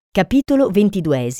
Capitolo 22.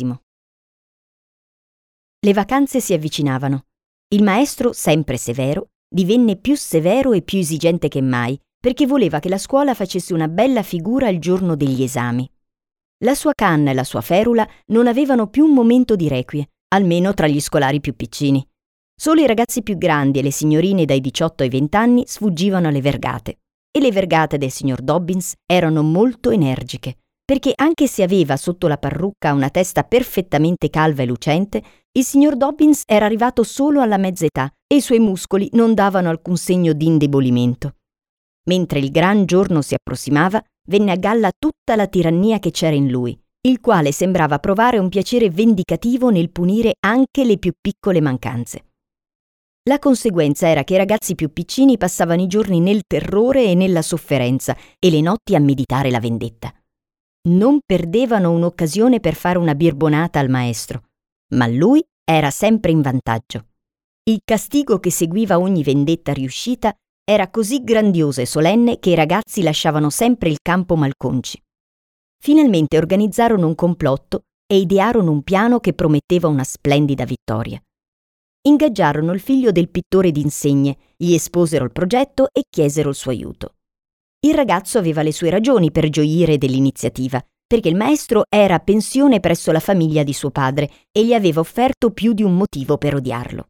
Le vacanze si avvicinavano. Il maestro, sempre severo, divenne più severo e più esigente che mai, perché voleva che la scuola facesse una bella figura il giorno degli esami. La sua canna e la sua ferula non avevano più un momento di requie, almeno tra gli scolari più piccini. Solo i ragazzi più grandi e le signorine dai 18 ai 20 anni sfuggivano alle vergate. E le vergate del signor Dobbins erano molto energiche, perché anche se aveva sotto la parrucca una testa perfettamente calva e lucente, il signor Dobbins era arrivato solo alla mezz'età e i suoi muscoli non davano alcun segno di indebolimento. Mentre il gran giorno si approssimava, venne a galla tutta la tirannia che c'era in lui, il quale sembrava provare un piacere vendicativo nel punire anche le più piccole mancanze. La conseguenza era che i ragazzi più piccini passavano i giorni nel terrore e nella sofferenza e le notti a meditare la vendetta. Non perdevano un'occasione per fare una birbonata al maestro, ma lui era sempre in vantaggio. Il castigo che seguiva ogni vendetta riuscita era così grandioso e solenne che i ragazzi lasciavano sempre il campo malconci. Finalmente organizzarono un complotto e idearono un piano che prometteva una splendida vittoria. Ingaggiarono il figlio del pittore d'insegne, gli esposero il progetto e chiesero il suo aiuto. Il ragazzo aveva le sue ragioni per gioire dell'iniziativa, perché il maestro era a pensione presso la famiglia di suo padre e gli aveva offerto più di un motivo per odiarlo.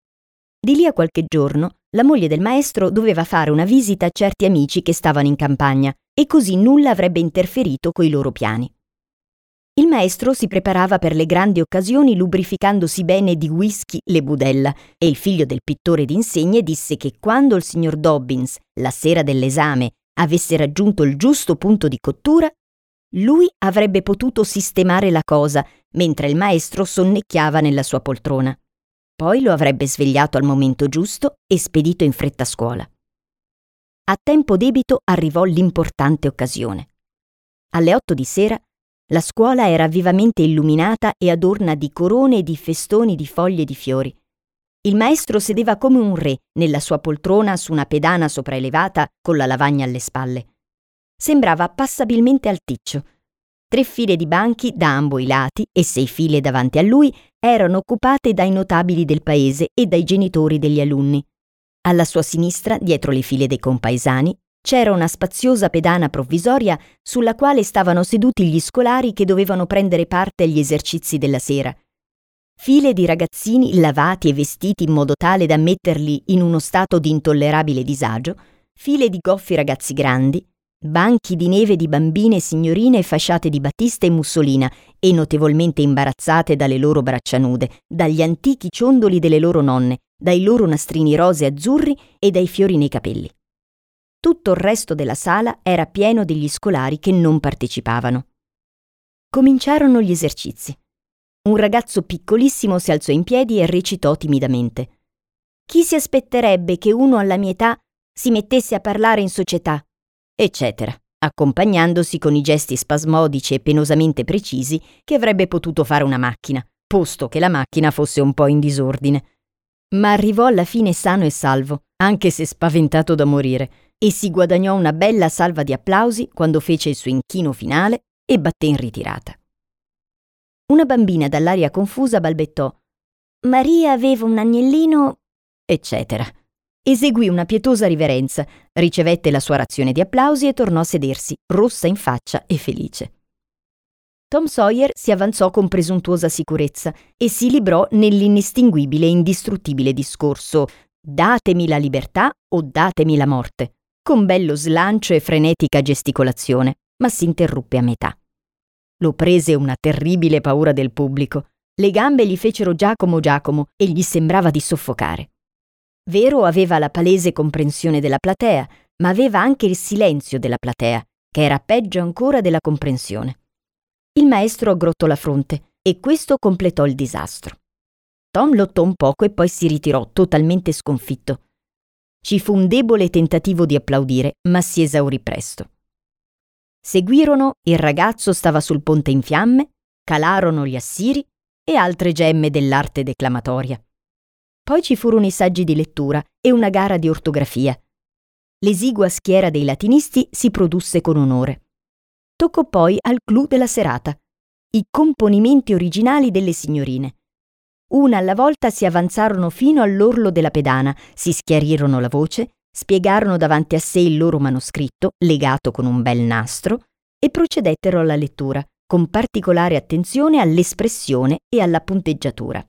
Di lì a qualche giorno, la moglie del maestro doveva fare una visita a certi amici che stavano in campagna e così nulla avrebbe interferito coi loro piani. Il maestro si preparava per le grandi occasioni lubrificandosi bene di whisky le budella e il figlio del pittore d'insegne disse che quando il signor Dobbins, la sera dell'esame, avesse raggiunto il giusto punto di cottura, lui avrebbe potuto sistemare la cosa mentre il maestro sonnecchiava nella sua poltrona. Poi lo avrebbe svegliato al momento giusto e spedito in fretta a scuola. A tempo debito arrivò l'importante occasione. Alle 8 di sera la scuola era vivamente illuminata e adorna di corone e di festoni di foglie e di fiori. Il maestro sedeva come un re nella sua poltrona su una pedana sopraelevata con la lavagna alle spalle. Sembrava passabilmente alticcio. 3 file di banchi da ambo i lati e 6 file davanti a lui erano occupate dai notabili del paese e dai genitori degli alunni. Alla sua sinistra, dietro le file dei compaesani, c'era una spaziosa pedana provvisoria sulla quale stavano seduti gli scolari che dovevano prendere parte agli esercizi della sera. File di ragazzini lavati e vestiti in modo tale da metterli in uno stato di intollerabile disagio, file di goffi ragazzi grandi, banchi di neve di bambine e signorine fasciate di Battista e Mussolina e notevolmente imbarazzate dalle loro braccia nude, dagli antichi ciondoli delle loro nonne, dai loro nastrini rosei e azzurri e dai fiori nei capelli. Tutto il resto della sala era pieno degli scolari che non partecipavano. Cominciarono gli esercizi. Un ragazzo piccolissimo si alzò in piedi e recitò timidamente: «Chi si aspetterebbe che uno alla mia età si mettesse a parlare in società?» eccetera, accompagnandosi con i gesti spasmodici e penosamente precisi che avrebbe potuto fare una macchina, posto che la macchina fosse un po' in disordine. Ma arrivò alla fine sano e salvo, anche se spaventato da morire, e si guadagnò una bella salva di applausi quando fece il suo inchino finale e batté in ritirata. Una bambina dall'aria confusa balbettò: «Maria aveva un agnellino», eccetera. Eseguì una pietosa riverenza, ricevette la sua razione di applausi e tornò a sedersi, rossa in faccia e felice. Tom Sawyer si avanzò con presuntuosa sicurezza e si librò nell'inestinguibile e indistruttibile discorso «Datemi la libertà o datemi la morte», con bello slancio e frenetica gesticolazione, ma si interruppe a metà. Lo prese una terribile paura del pubblico. Le gambe gli fecero Giacomo e gli sembrava di soffocare. Vero aveva la palese comprensione della platea, ma aveva anche il silenzio della platea, che era peggio ancora della comprensione. Il maestro aggrottò la fronte e questo completò il disastro. Tom lottò un poco e poi si ritirò totalmente sconfitto. Ci fu un debole tentativo di applaudire, ma si esaurì presto. Seguirono Il ragazzo stava sul ponte in fiamme, Calarono gli assiri e altre gemme dell'arte declamatoria. Poi ci furono i saggi di lettura e una gara di ortografia. L'esigua schiera dei latinisti si produsse con onore. Toccò poi al clou della serata. i componimenti originali delle signorine. Una alla volta si avanzarono fino all'orlo della pedana, si schiarirono la voce, spiegarono davanti a sé il loro manoscritto, legato con un bel nastro, e procedettero alla lettura, con particolare attenzione all'espressione e alla punteggiatura.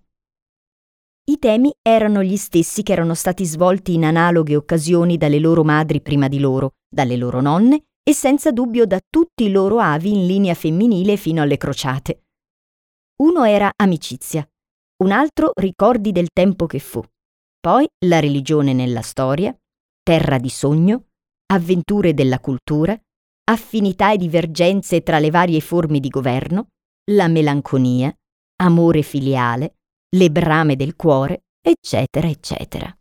I temi erano gli stessi che erano stati svolti in analoghe occasioni dalle loro madri prima di loro, dalle loro nonne e senza dubbio da tutti i loro avi in linea femminile fino alle crociate. Uno era amicizia, un altro ricordi del tempo che fu, poi la religione nella storia, terra di sogno, avventure della cultura, affinità e divergenze tra le varie forme di governo, la melanconia, amore filiale, le brame del cuore, eccetera, eccetera.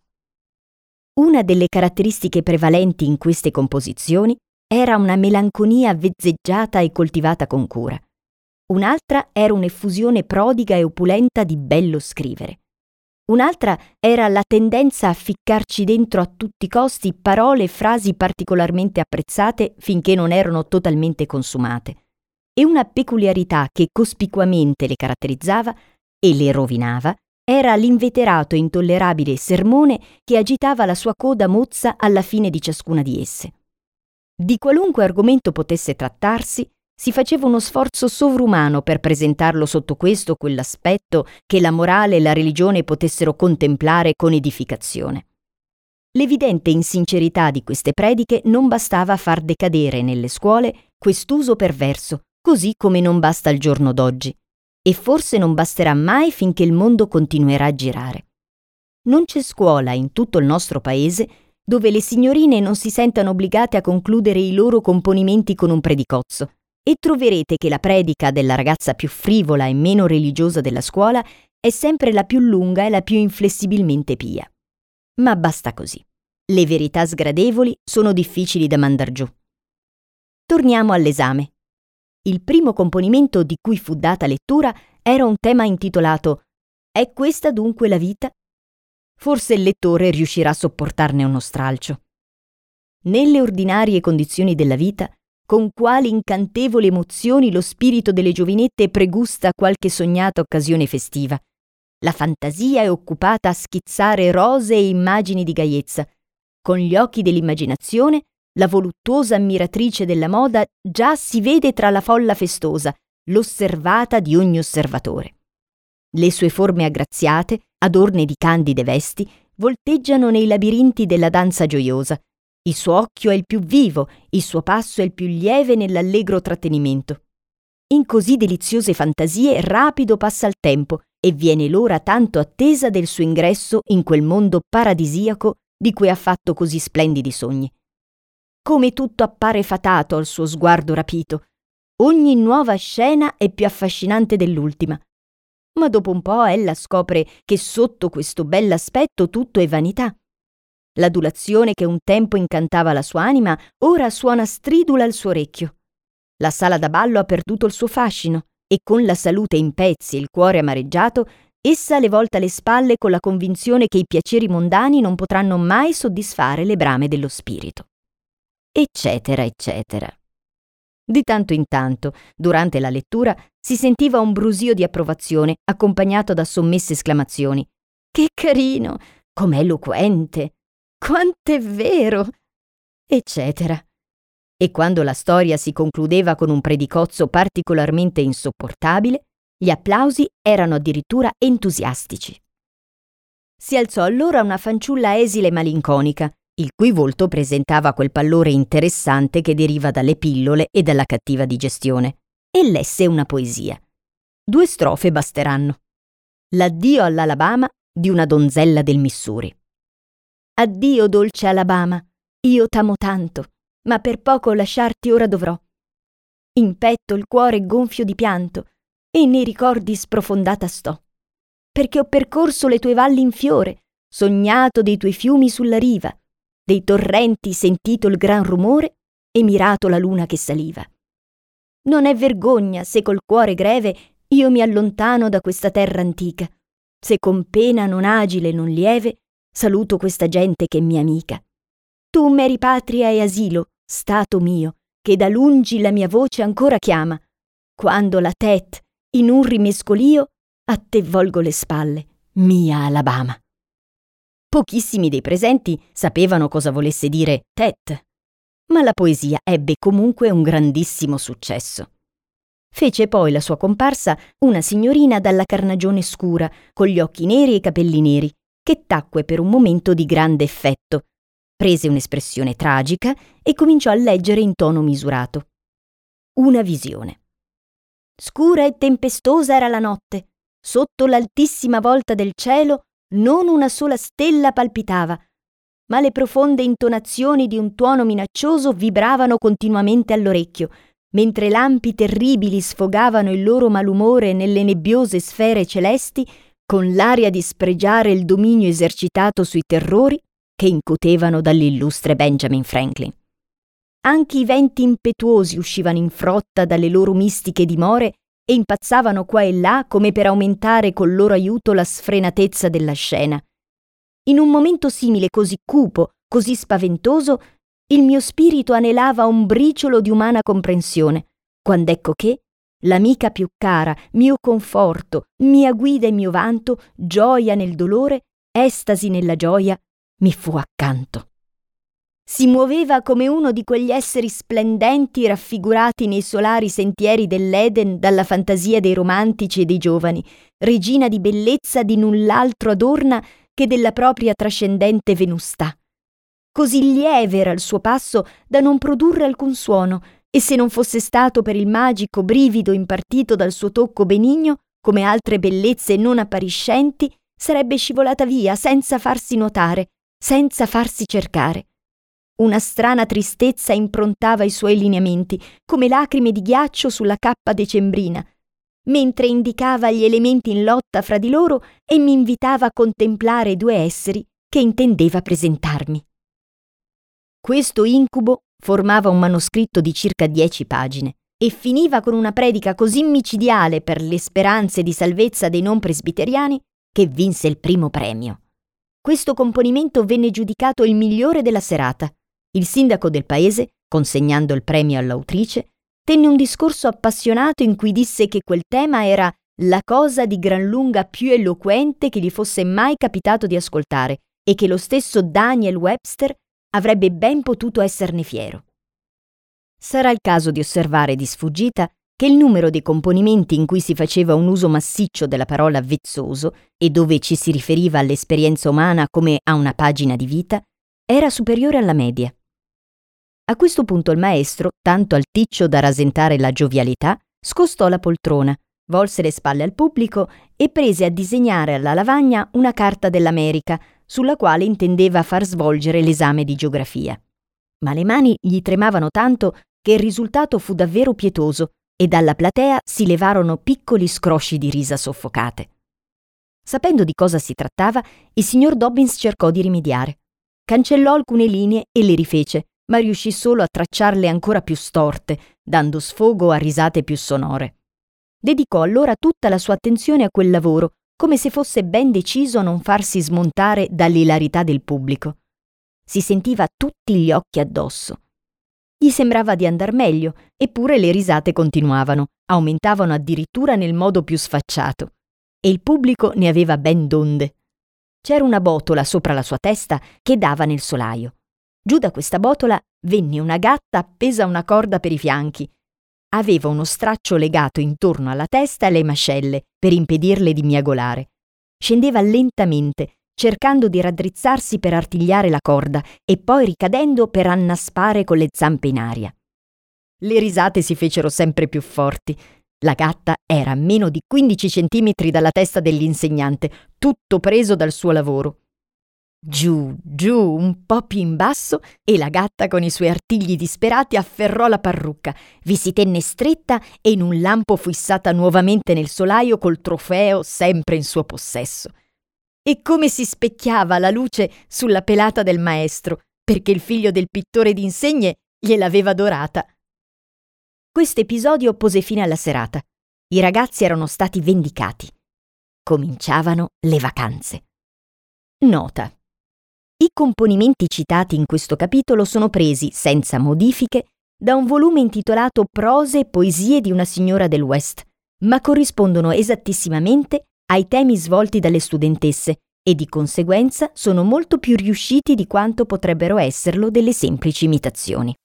Una delle caratteristiche prevalenti in queste composizioni era una melanconia vezzeggiata e coltivata con cura. Un'altra era un'effusione prodiga e opulenta di bello scrivere. Un'altra era la tendenza a ficcarci dentro a tutti i costi parole e frasi particolarmente apprezzate finché non erano totalmente consumate. E una peculiarità che cospicuamente le caratterizzava e le rovinava era l'inveterato e intollerabile sermone che agitava la sua coda mozza alla fine di ciascuna di esse. Di qualunque argomento potesse trattarsi, si faceva uno sforzo sovrumano per presentarlo sotto questo o quell'aspetto che la morale e la religione potessero contemplare con edificazione. L'evidente insincerità di queste prediche non bastava a far decadere nelle scuole quest'uso perverso, così come non basta al giorno d'oggi, e forse non basterà mai finché il mondo continuerà a girare. Non c'è scuola in tutto il nostro paese dove le signorine non si sentano obbligate a concludere i loro componimenti con un predicozzo, e troverete che la predica della ragazza più frivola e meno religiosa della scuola è sempre la più lunga e la più inflessibilmente pia. Ma basta così. Le verità sgradevoli sono difficili da mandar giù. Torniamo all'esame. Il primo componimento di cui fu data lettura era un tema intitolato «È questa dunque la vita?» Forse il lettore riuscirà a sopportarne uno stralcio. Nelle ordinarie condizioni della vita, con quali incantevoli emozioni lo spirito delle giovinette pregusta qualche sognata occasione festiva. La fantasia è occupata a schizzare rose e immagini di gaiezza. Con gli occhi dell'immaginazione, la voluttuosa ammiratrice della moda già si vede tra la folla festosa, l'osservata di ogni osservatore. Le sue forme aggraziate, adorne di candide vesti, volteggiano nei labirinti della danza gioiosa. Il suo occhio è il più vivo, il suo passo è il più lieve nell'allegro trattenimento. In così deliziose fantasie rapido passa il tempo e viene l'ora tanto attesa del suo ingresso in quel mondo paradisiaco di cui ha fatto così splendidi sogni. Come tutto appare fatato al suo sguardo rapito. Ogni nuova scena è più affascinante dell'ultima. Ma dopo un po' ella scopre che sotto questo bell'aspetto tutto è vanità. L'adulazione che un tempo incantava la sua anima ora suona stridula al suo orecchio. La sala da ballo ha perduto il suo fascino e con la salute in pezzi e il cuore amareggiato, essa le volta le spalle con la convinzione che i piaceri mondani non potranno mai soddisfare le brame dello spirito. Eccetera, eccetera. Di tanto in tanto, durante la lettura, si sentiva un brusio di approvazione accompagnato da sommesse esclamazioni. «Che carino! Com'è eloquente! Quant'è vero!» eccetera. E quando la storia si concludeva con un predicozzo particolarmente insopportabile, gli applausi erano addirittura entusiastici. Si alzò allora una fanciulla esile e malinconica, il cui volto presentava quel pallore interessante che deriva dalle pillole e dalla cattiva digestione, e lesse una poesia. 2 strofe basteranno. L'addio all'Alabama di una donzella del Missouri. Addio, dolce Alabama, io t'amo tanto, ma per poco lasciarti ora dovrò. In petto il cuore gonfio di pianto e nei ricordi sprofondata sto, perché ho percorso le tue valli in fiore, sognato dei tuoi fiumi sulla riva, dei torrenti sentito il gran rumore e mirato la luna che saliva. Non è vergogna se col cuore greve io mi allontano da questa terra antica, se con pena non agile non lieve saluto questa gente che mi è amica. Tu m'eri patria e asilo, stato mio, che da lungi la mia voce ancora chiama, quando la tête in un rimescolio: a te volgo le spalle, mia Alabama. Pochissimi dei presenti sapevano cosa volesse dire Tet, ma la poesia ebbe comunque un grandissimo successo. Fece poi la sua comparsa una signorina dalla carnagione scura, con gli occhi neri e i capelli neri, che tacque per un momento di grande effetto, prese un'espressione tragica e cominciò a leggere in tono misurato. Una visione. Scura e tempestosa era la notte. Sotto l'altissima volta del cielo non una sola stella palpitava, ma le profonde intonazioni di un tuono minaccioso vibravano continuamente all'orecchio, mentre lampi terribili sfogavano il loro malumore nelle nebbiose sfere celesti con l'aria di spregiare il dominio esercitato sui terrori che incutevano dall'illustre Benjamin Franklin. Anche i venti impetuosi uscivano in frotta dalle loro mistiche dimore e impazzavano qua e là come per aumentare col loro aiuto la sfrenatezza della scena. In un momento simile così cupo, così spaventoso, il mio spirito anelava un briciolo di umana comprensione, quand'ecco che l'amica più cara, mio conforto, mia guida e mio vanto, gioia nel dolore, estasi nella gioia, mi fu accanto. Si muoveva come uno di quegli esseri splendenti raffigurati nei solari sentieri dell'Eden dalla fantasia dei romantici e dei giovani, regina di bellezza di null'altro adorna che della propria trascendente venustà. Così lieve era il suo passo da non produrre alcun suono, e se non fosse stato per il magico brivido impartito dal suo tocco benigno, come altre bellezze non appariscenti, sarebbe scivolata via senza farsi notare, senza farsi cercare. Una strana tristezza improntava i suoi lineamenti, come lacrime di ghiaccio sulla cappa decembrina, mentre indicava gli elementi in lotta fra di loro e mi invitava a contemplare i due esseri che intendeva presentarmi. Questo incubo formava un manoscritto di circa 10 pagine e finiva con una predica così micidiale per le speranze di salvezza dei non presbiteriani che vinse il primo premio. Questo componimento venne giudicato il migliore della serata. Il sindaco del paese, consegnando il premio all'autrice, tenne un discorso appassionato in cui disse che quel tema era la cosa di gran lunga più eloquente che gli fosse mai capitato di ascoltare e che lo stesso Daniel Webster avrebbe ben potuto esserne fiero. Sarà il caso di osservare di sfuggita che il numero dei componimenti in cui si faceva un uso massiccio della parola vezzoso e dove ci si riferiva all'esperienza umana come a una pagina di vita era superiore alla media. A questo punto il maestro, tanto alticcio da rasentare la giovialità, scostò la poltrona, volse le spalle al pubblico e prese a disegnare alla lavagna una carta dell'America sulla quale intendeva far svolgere l'esame di geografia. Ma le mani gli tremavano tanto che il risultato fu davvero pietoso e dalla platea si levarono piccoli scrosci di risa soffocate. Sapendo di cosa si trattava, il signor Dobbins cercò di rimediare. Cancellò alcune linee e le rifece, ma riuscì solo a tracciarle ancora più storte, dando sfogo a risate più sonore. Dedicò allora tutta la sua attenzione a quel lavoro, come se fosse ben deciso a non farsi smontare dall'ilarità del pubblico. Si sentiva tutti gli occhi addosso. Gli sembrava di andar meglio, eppure le risate continuavano, aumentavano addirittura nel modo più sfacciato. E il pubblico ne aveva ben donde. C'era una botola sopra la sua testa che dava nel solaio. Giù da questa botola venne una gatta appesa a una corda per i fianchi. Aveva uno straccio legato intorno alla testa e alle mascelle per impedirle di miagolare. Scendeva lentamente, cercando di raddrizzarsi per artigliare la corda e poi ricadendo per annaspare con le zampe in aria. Le risate si fecero sempre più forti. La gatta era a meno di 15 centimetri dalla testa dell'insegnante, tutto preso dal suo lavoro. Giù, giù, un po' più in basso, e la gatta con i suoi artigli disperati afferrò la parrucca, vi si tenne stretta e in un lampo fu issata nuovamente nel solaio col trofeo sempre in suo possesso. E come si specchiava la luce sulla pelata del maestro, perché il figlio del pittore d'insegne gliel'aveva dorata. Questo episodio pose fine alla serata. I ragazzi erano stati vendicati. Cominciavano le vacanze. Nota. I componimenti citati in questo capitolo sono presi, senza modifiche, da un volume intitolato Prose e poesie di una signora del West, ma corrispondono esattissimamente ai temi svolti dalle studentesse e di conseguenza sono molto più riusciti di quanto potrebbero esserlo delle semplici imitazioni.